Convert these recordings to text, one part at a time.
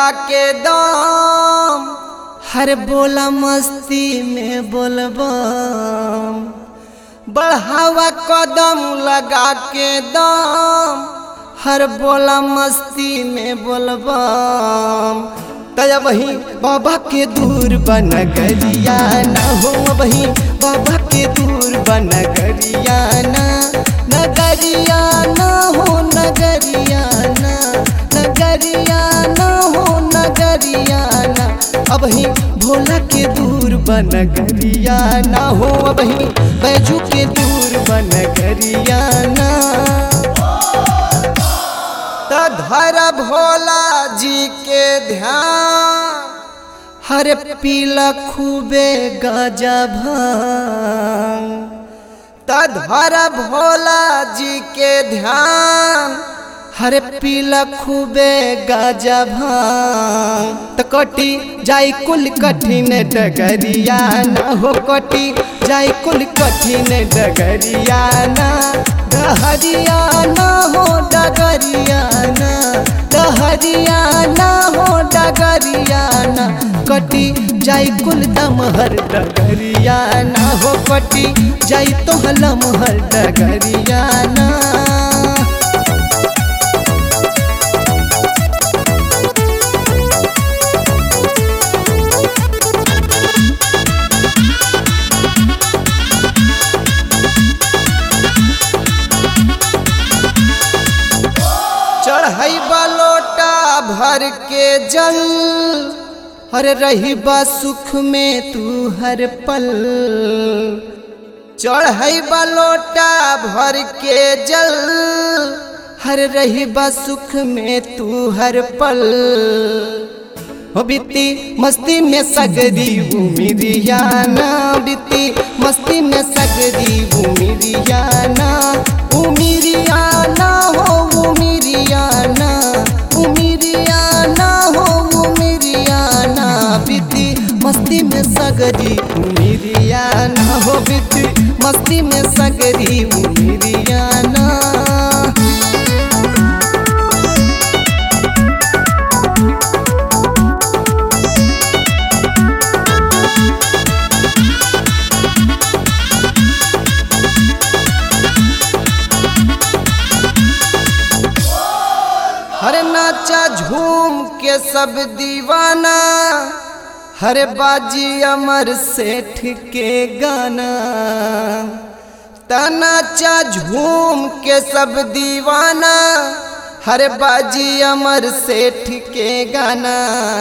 लगा के दम, हर बोला मस्ती में बोलबम, बढ़ावा कदम लगा के दम, हर बोला मस्ती में बोलबम। तया वही बाबा के दूर बनगरिया ना हो, वही बाबा के दूर बनगरिया ना, नगरिया ना हो नगरिया ना, नगरिया ना हो नगरिया ना। अब ही भोला के दूर बनगरिया ना हो, अब ही बैजू के दूर बनगरिया ना। धर भोला जी के ध्यान, हर पीला खूबे गाजा भांग। धर भोला जी के ध्यान, हर पीला खूबे गाजा भांग। त कटी जाई कुल कठिन डगरिया ना हो, कटी जाई कुल कठिन डगरिया ना, डहरिया ना हो डगरिया ना, डहरिया ना हो डगरिया ना। कटी जाई कुल दमहर डगरिया ना हो, कटी जाई तो लमहर डगरिया ना। चढ़ई लोटा भर के जल, हर रही बा सुख में तू हर पल। चढ़ई लोटा भर के जल, हर रही बा सुख में तू हर पल। हो बीती मस्ती में सगरी उमिरियाना, बीती मस्ती में सगरी उमिरियाना, उमिरियाना हो उमिरियाना, उमिरियाना हो उमिरियाना। बीती मस्ती में सगरी उमिरियाना हो, बीती मस्ती में सगरी उमिरियाना। हर नाचा झूम के सब दीवाना, हर बाजी अमर सेठ के गाना। नाचा झूम के सब दीवाना, हर बाजी अमर सेठ के गाना।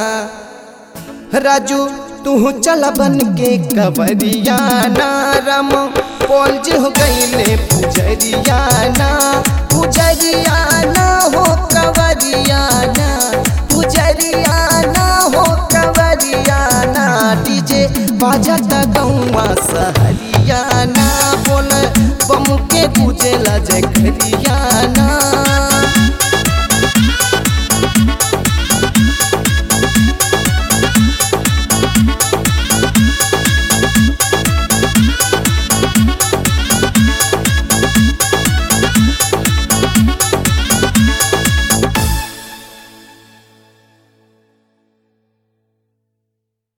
राजू तू चल बन के कवरियाना, रम पोलज हो गईले पुजरियाना, पुजरियाना हो कवरियाना, पुजरियाना हो कवरियाना। डीजे बाजता गौवा सहरिया।